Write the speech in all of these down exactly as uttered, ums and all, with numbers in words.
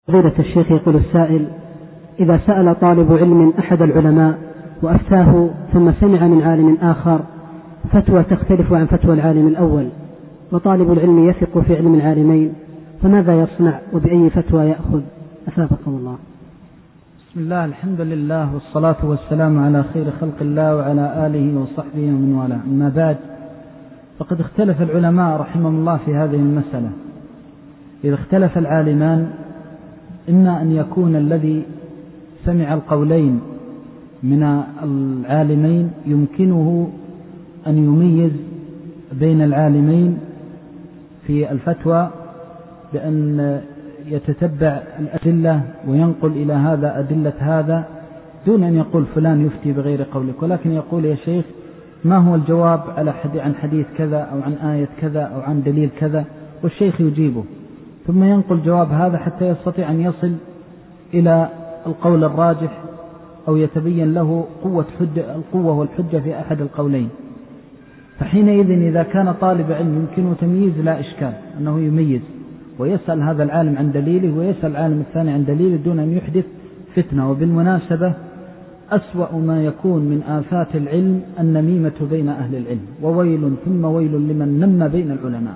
فضيلة الشيخ، يقول السائل: إذا سأل طالب علم أحد العلماء وأفتاه ثم سمع من عالم آخر فتوى تختلف عن فتوى العالم الأول، وطالب العلم يثق في علم العالمين، فماذا يصنع وبأي فتوى يأخذ؟ أثابكم الله. بسم الله، الحمد لله، والصلاة والسلام على خير خلق الله وعلى آله وصحبه ومن والاه. أما بعد، فقد اختلف العلماء رحمهم الله في هذه المسألة. إذا اختلف العالمان، إما أن يكون الذي سمع القولين من العالمين يمكنه أن يميز بين العالمين في الفتوى بأن يتتبع الأدلة وينقل إلى هذا أدلة هذا دون أن يقول فلان يفتي بغير قولك، ولكن يقول: يا شيخ، ما هو الجواب على عن حديث كذا أو عن آية كذا أو عن دليل كذا، والشيخ يجيبه، ثم ينقل جواب هذا حتى يستطيع أن يصل إلى القول الراجح أو يتبين له قوة حجة القوة والحجة في أحد القولين. فحينئذ إذا كان طالب علم يمكنه تمييز لا إشكال أنه يميز ويسأل هذا العالم عن دليله ويسأل العالم الثاني عن دليله دون أن يحدث فتنة. وبالمناسبة، أسوأ ما يكون من آفات العلم النميمة بين أهل العلم، وويل ثم ويل لمن نم بين العلماء،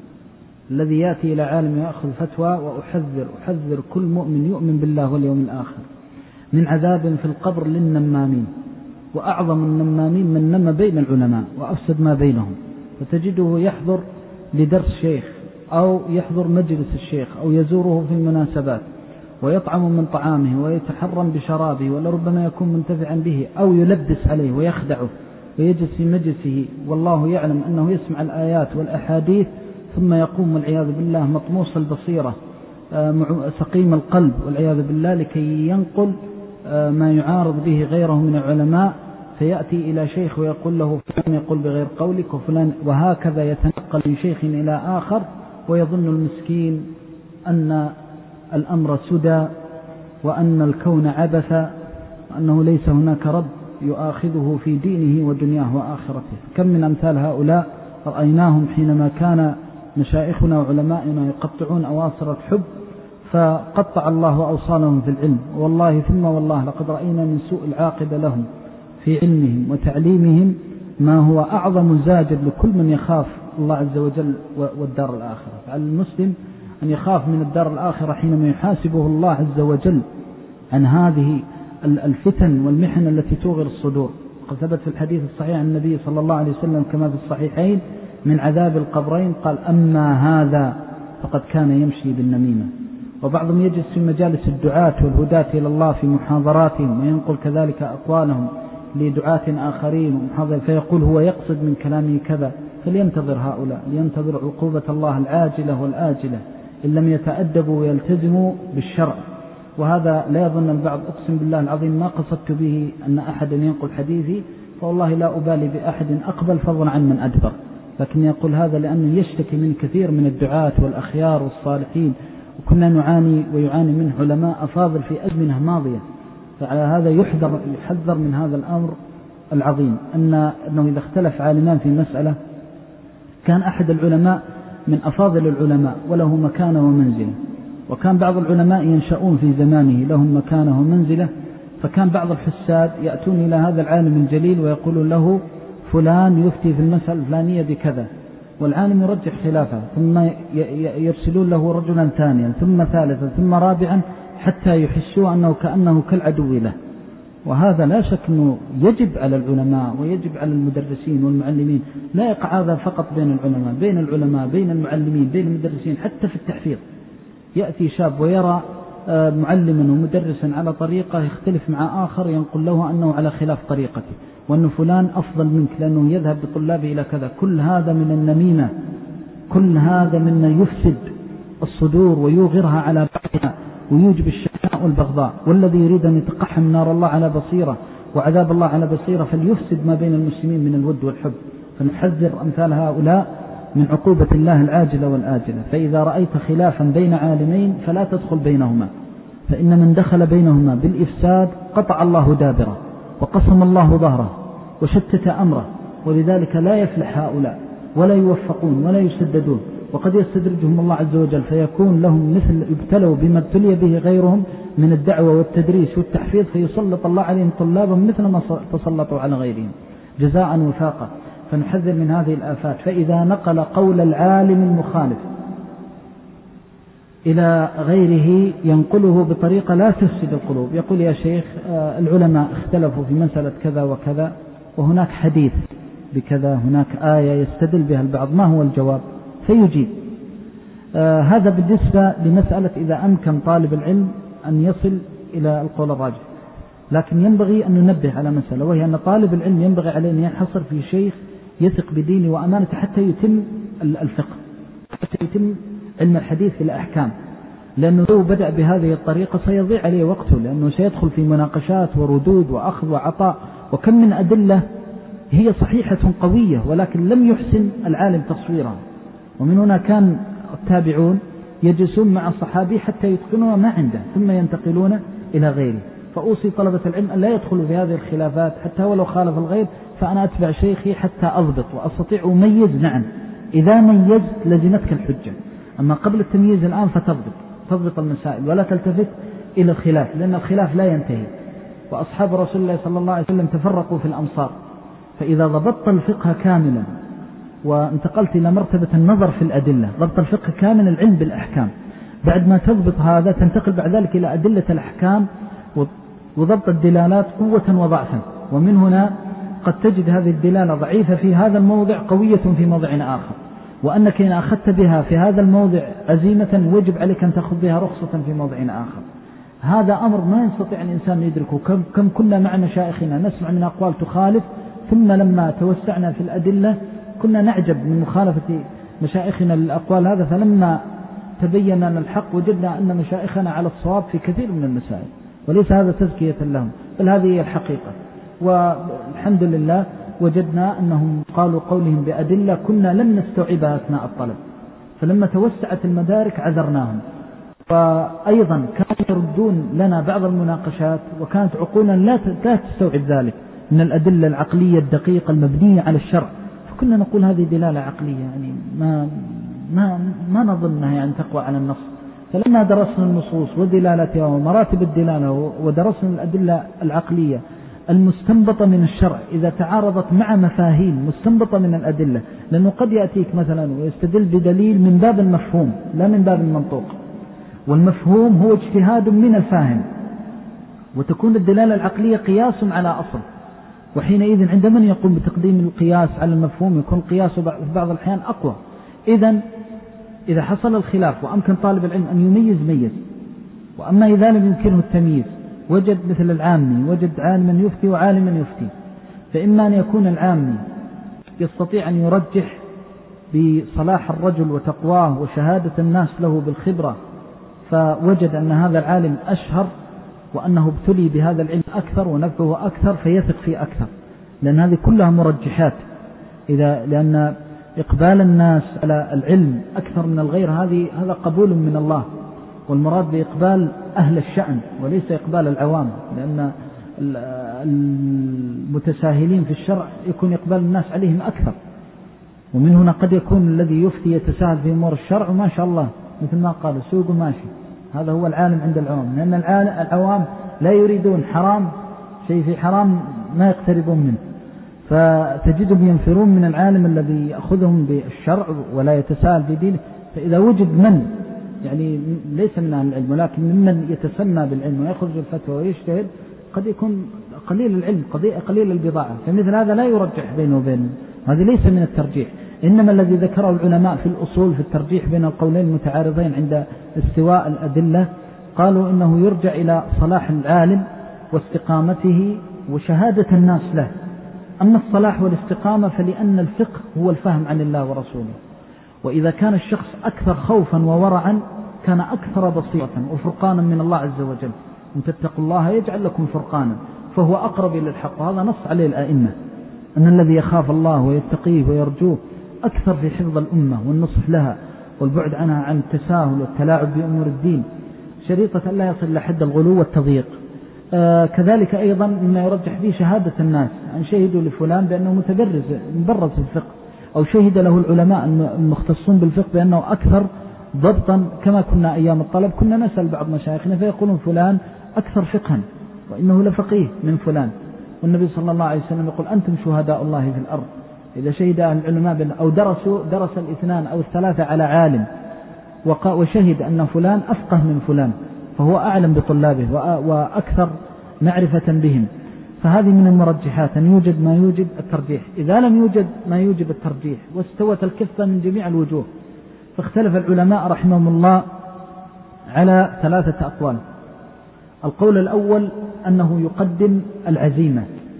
الذي يأتي إلى عالم يأخذ فتوى. وأحذر أحذر كل مؤمن يؤمن بالله واليوم الآخر من عذاب في القبر للنمامين، وأعظم النمامين من نم بين العلماء وأفسد ما بينهم. فتجده يحضر لدرس شيخ أو يحضر مجلس الشيخ أو يزوره في المناسبات ويطعم من طعامه ويتحرم بشرابه ولربما يكون منتفعا به، أو يلبس عليه ويخدعه ويجلس في مجلسه والله يعلم أنه يسمع الآيات والأحاديث، ثم يقوم والعياذ بالله مطموس البصيرة سقيم القلب والعياذ بالله لكي ينقل ما يعارض به غيره من العلماء، فيأتي إلى شيخ ويقول له: فلان يقول بغير قولك وفلان، وهكذا يتنقل من شيخ إلى آخر، ويظن المسكين أن الأمر سدى وأن الكون عبث وأنه ليس هناك رب يؤاخذه في دينه ودنياه وآخرته. كم من أمثال هؤلاء رأيناهم حينما كان مشايخنا وعلمائنا يقطعون أواصر الحب فقطع الله أوصالهم في العلم. والله ثم والله لقد رأينا من سوء العاقبة لهم في علمهم وتعليمهم ما هو أعظم زاجر لكل من يخاف الله عز وجل والدار الآخرة. فعلى المسلم أن يخاف من الدار الآخرة حينما يحاسبه الله عز وجل عن هذه الفتن والمحن التي توغر الصدور. قد ثبت في الحديث الصحيح عن النبي صلى الله عليه وسلم كما في الصحيحين من عذاب القبرين قال: أما هذا فقد كان يمشي بالنميمة. وبعضهم يجلس في مجالس الدعاة والهداة إلى الله في محاضراتهم وينقل كذلك أقوالهم لدعاة آخرين فيقول هو يقصد من كلامه كذا. فلينتظر هؤلاء، لينتظر عقوبة الله العاجلة والآجلة إن لم يتأدبوا ويلتزموا بالشرع. وهذا لا يظن البعض، أقسم بالله العظيم ما قصدت به أن أحدا ينقل حديثي، فوالله لا أبالي بأحد أقبل فضلا عن من أدبر، لكن يقول هذا لأنه يشتكي من كثير من الدعاة والأخيار والصالحين، وكنا نعاني ويعاني منه علماء أفاضل في أزمنة ماضية. فعلى هذا يحذر يحذر من هذا الأمر العظيم، أن أنه إذا اختلف عالمان في مسألة كان أحد العلماء من أفاضل العلماء وله مكانة ومنزلة، وكان بعض العلماء ينشؤون في زمانه لهم مكانة ومنزلة، فكان بعض الحساد يأتون إلى هذا العالم الجليل ويقولون له: فلان يفتي في المسألة الفلانية بكذا، والعالم يرجح خلافه، ثم يرسلون له رجلا ثانيا ثم ثالثا ثم رابعا حتى يحسوا أنه كأنه كالعدو له. وهذا لا شك أنه يجب على العلماء ويجب على المدرسين والمعلمين، لا يقع هذا فقط بين العلماء، بين العلماء بين المعلمين بين المدرسين، حتى في التحفيظ. يأتي شاب ويرى معلما ومدرسا على طريقة يختلف مع آخر ينقل له أنه على خلاف طريقته، وأن فلان أفضل منك لأنه يذهب بطلابه إلى كذا. كل هذا من النميمة، كل هذا مما يفسد الصدور ويوغرها على بعضها ويوجب الشحناء والبغضاء. والذي يريد أن يتقحم نار الله على بصيرة وعذاب الله على بصيرة فليفسد ما بين المسلمين من الود والحب. فنحذر أمثال هؤلاء من عقوبة الله العاجلة والآجلة. فإذا رأيت خلافا بين عالمين فلا تدخل بينهما، فإن من دخل بينهما بالإفساد قطع الله دابره وقسم الله ظهره وشتت أمره، ولذلك لا يفلح هؤلاء ولا يوفقون ولا يسددون. وقد يستدرجهم الله عز وجل فيكون لهم مثل يبتلوا بما ابتلي به غيرهم من الدعوة والتدريس والتحفيظ، فيسلط الله عليهم طلابهم مثل ما تسلطوا على غيرهم جزاء وفاقا. فنحذر من هذه الآفات. فإذا نقل قول العالم المخالف إلى غيره ينقله بطريقة لا تفسد القلوب، يقول يا شيخ العلماء اختلفوا في مسألة كذا وكذا وهناك حديث بكذا، هناك آية يستدل بها البعض، ما هو الجواب؟ فيجيب. آه هذا بالنسبة لمسألة إذا أمكن طالب العلم أن يصل إلى القول الراجح. لكن ينبغي أن ننبه على مسألة، وهي أن طالب العلم ينبغي عليه أن يحصر في شيخ يثق بدينه وأمانته حتى يتم الفقه، حتى يتم علم الحديث في الأحكام، لأنه لو بدأ بهذه الطريقة سيضيع عليه وقته، لأنه سيدخل في مناقشات وردود وأخذ وعطاء، وكم من أدلة هي صحيحة قوية ولكن لم يحسن العالم تصويرها. ومن هنا كان التابعون يجلسون مع الصحابي حتى يتقنوا ما عنده ثم ينتقلون إلى غيره. فأوصي طلبة العلم أن لا يدخلوا في هذه الخلافات حتى ولو خالف الغير، فأنا أتبع شيخي حتى أضبط وأستطيع أميز. نعم إذا ميزت لزمتك الحجة، أما قبل التمييز الآن فتضبط تضبط المسائل ولا تلتفت إلى الخلاف، لأن الخلاف لا ينتهي. وأصحاب رسول الله صلى الله عليه وسلم تفرقوا في الأمصار، فإذا ضبطت الفقه كاملا وانتقلت إلى مرتبة النظر في الأدلة، ضبط الفقه كامل العلم بالأحكام، بعد ما تضبط هذا تنتقل بعد ذلك إلى أدلة الأحكام وضبط الدلالات قوة وضعفا. ومن هنا قد تجد هذه الدلالة ضعيفة في هذا الموضع قوية في موضع آخر، وأنك إن أخذت بها في هذا الموضع عزيمة وجب عليك أن تأخذ بها رخصة في موضع آخر. هذا أمر ما يستطيع الإنسان يدركه. كم, كم كنا مع مشايخنا نسمع من أقوال تخالف، ثم لما توسعنا في الأدلة كنا نعجب من مخالفة مشايخنا للأقوال هذا، فلما تبين لنا الحق وجدنا أن مشايخنا على الصواب في كثير من المسائل، وليس هذا تزكية لهم بل هذه هي الحقيقة. والحمد لله وجدنا أنهم قالوا قولهم بأدلة كنا لم نستوعبها أثناء الطلب، فلما توسعت المدارك عذرناهم. وأيضا كانوا يردون لنا بعض المناقشات وكانت عقولنا لا تستوعب ذلك من الأدلة العقلية الدقيقة المبنية على الشرع، فكنا نقول هذه دلالة عقلية يعني ما ما ما نظنها يعني تقوى على النص. فلما درسنا النصوص ودلالتها ومراتب الدلالة ودرسنا الأدلة العقلية المستنبطة من الشرع إذا تعارضت مع مفاهيم مستنبطة من الأدلة، لأنه قد يأتيك مثلا ويستدل بدليل من باب المفهوم لا من باب المنطوق، والمفهوم هو اجتهاد من الفاهم، وتكون الدلالة العقلية قياس على أصل. وحينئذ عند من يقوم بتقديم القياس على المفهوم يكون قياس في بعض الأحيان أقوى. إذن إذا حصل الخلاف وأمكن طالب العلم أن يميز ميز، وأما إذا لم يمكنه التمييز وجد مثل العامي وجد عالما يفتي وعالما يفتي، فإما أن يكون العامي يستطيع أن يرجح بصلاح الرجل وتقواه وشهادة الناس له بالخبرة، فوجد أن هذا العالم أشهر وأنه ابتلي بهذا العلم أكثر ونفعه أكثر فيثق فيه أكثر، لأن هذه كلها مرجحات. إذا لأن إقبال الناس على العلم أكثر من الغير هذه هذا قبول من الله، والمراد بإقبال أهل الشأن وليس إقبال العوام، لأن المتساهلين في الشرع يكون إقبال الناس عليهم أكثر. ومن هنا قد يكون الذي يفتي يتساهل في أمور الشرع وما شاء الله مثل ما قالوا سوق ماشي، هذا هو العالم عند العوام، لأن العوام لا يريدون حرام شيء في حرام ما يقتربون منه، فتجدهم ينفرون من العالم الذي يأخذهم بالشرع ولا يتساهل في دينه. فإذا وجد من يعني ليس من أهل العلم ولكن ممن يتسمى بالعلم ويأخذ بالفتوى ويجتهد قد يكون قليل العلم قليل البضاعة، فمثل هذا لا يرجح بينه وبين هذا، ليس من الترجيح. إنما الذي ذكره العلماء في الأصول في الترجيح بين القولين المتعارضين عند استواء الأدلة قالوا إنه يرجع إلى صلاح العالم واستقامته وشهادة الناس له. أما الصلاح والاستقامة فلأن الفقه هو الفهم عن الله ورسوله، وإذا كان الشخص أكثر خوفا وورعا كان أكثر بصيرة وفرقانا من الله عز وجل، إن تتقوا الله يجعل لكم فرقانا، فهو أقرب إلى الحق. وهذا نص عليه الأئمة أن الذي يخاف الله ويتقيه ويرجوه أكثر في حفظ الأمة والنصح لها والبعد عنها عن التساهل والتلاعب بأمور الدين، شريطة أن لا يصل لحد الغلو والتضييق. آه كذلك أيضا مما يرجح فيه شهادة الناس أن شهدوا لفلان بأنه متبرز مبرز في الفقه، أو شهد له العلماء المختصون بالفقه بأنه أكثر ضبطا، كما كنا أيام الطلب كنا نسأل بعض مشايخنا فيقولون فلان أكثر فقها وإنه لفقيه من فلان، والنبي صلى الله عليه وسلم يقول أنتم شهداء الله في الأرض. إذا شهد العلماء أو درسوا درس الاثنان أو الثلاثة على عالم وشهد أن فلان أفقه من فلان فهو أعلم بطلابه وأكثر معرفة بهم. فهذه من المرجحات أن يوجد ما يوجب الترجيح. إذا لم يوجد ما يوجب الترجيح واستوت الكفة من جميع الوجوه، فاختلف العلماء رحمهم الله على ثلاثة أقوال. القول الأول أنه يقدم العزيمة،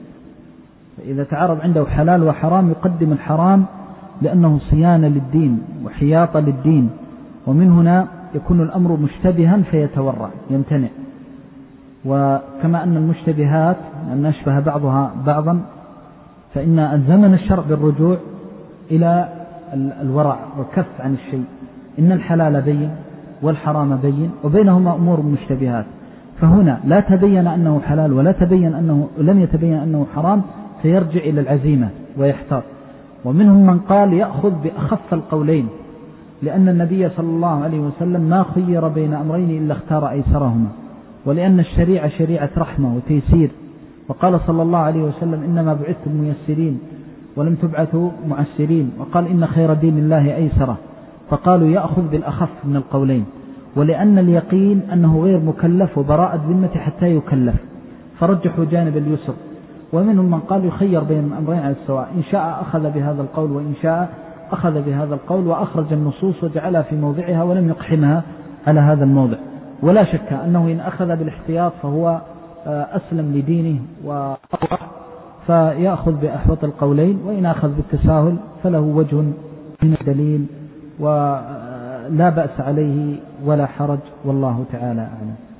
فإذا تعارض عنده حلال وحرام يقدم الحرام لأنه صيانة للدين وحياطة للدين، ومن هنا يكون الأمر مشتبها فيتورع يمتنع. وكما أن المشتبهات أن نشبه بعضها بعضا، فإن الزمن الشرع بالرجوع إلى الورع والكف عن الشيء. إن الحلال بين والحرام بين وبينهما أمور مشتبهات، فهنا لا تبين أنه حلال ولا تبين أنه لم يتبين أنه حرام فيرجع إلى العزيمة ويحتاط. ومنهم من قال يأخذ بأخف القولين، لأن النبي صلى الله عليه وسلم ما خير بين أمرين إلا اختار أيسرهما، ولأن الشريعة شريعة رحمة وتيسير، وقال صلى الله عليه وسلم إنما بعثتم ميسرين ولم تبعثوا معسرين، وقال إن خير دين الله أيسره، فقالوا يأخذ بالأخف من القولين. ولأن اليقين أنه غير مكلف وبراءة ذمة حتى يكلف فرجحوا جانب اليسر. ومنهم من قال يخير بين الأمرين على السواء، إن شاء أخذ بهذا القول وإن شاء أخذ بهذا القول، وأخرج النصوص وجعلها في موضعها ولم يقحمها على هذا الموضع. ولا شك أنه إن أخذ بالاحتياط فهو أسلم لدينه وأقوى، فيأخذ بأحوط القولين، وإن أخذ بالتساهل فله وجه من الدليل ولا بأس عليه ولا حرج، والله تعالى أعلم.